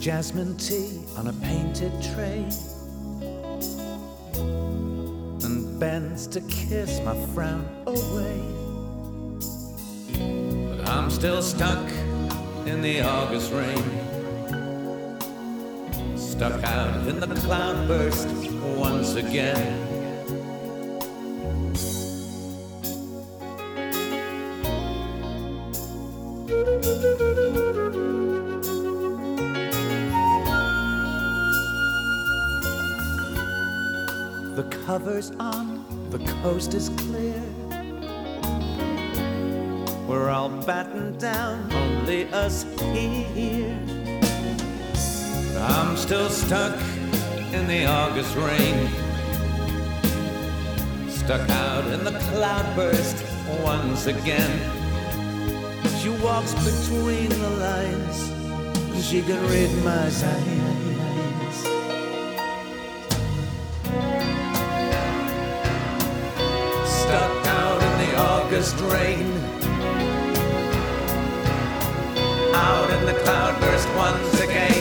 jasmine tea on a painted tray, and bends to kiss my frown away. But I'm still stuck in the August rain, stuck out in the cloudburst once again. The cover's on, the coast is clear. We're all battened down, only us here. I'm still stuck in the August rain, stuck out in the cloudburst once again. She walks between the lines, and she can read my signs. Stuck out in the August rain, out in the cloudburst once again.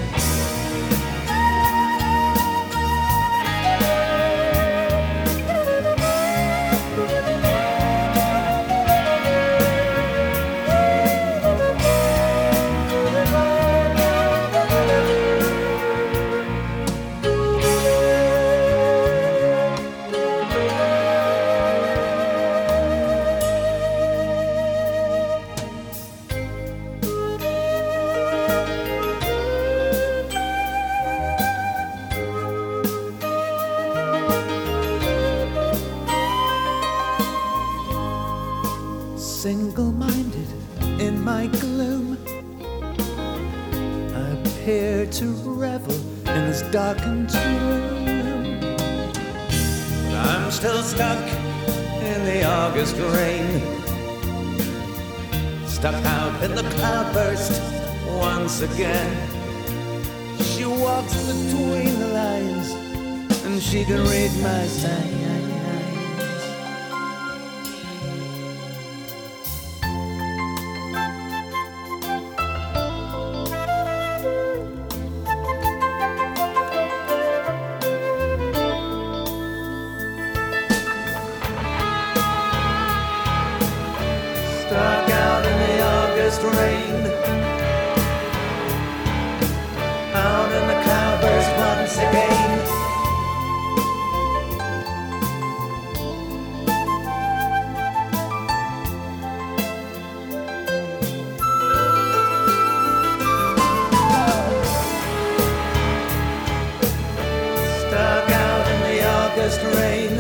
Single-minded in my gloom, I appear to revel in this darkened room. But I'm still stuck in the August rain, stuck out in the cloudburst once again. She walks between the lines, and she can read my signs. Stuck out in the August rain, out in the cloudburst once again. Stuck out in the August rain,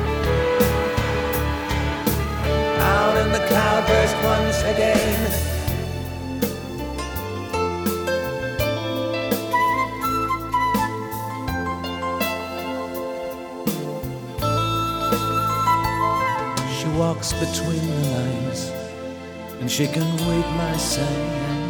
in the cloudburst once again. She walks between the lines, and she can read my signs.